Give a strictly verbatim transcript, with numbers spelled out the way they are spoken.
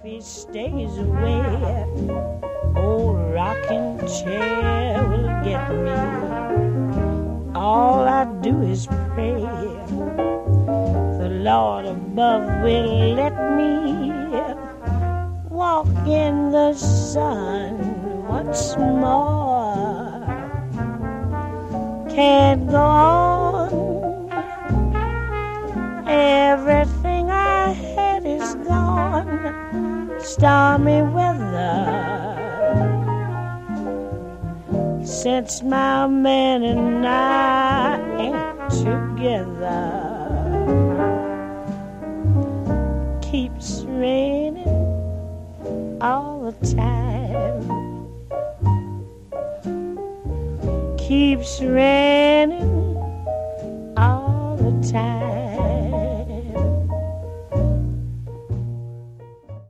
he stays away, old rocking chair will get me. All I do is pray the Lord above will let me walk in the sun once more. Can't go on. Everything I had is gone. Stormy weather since my man and I ain't together. Keeps raining all the time. Keeps raining all the time.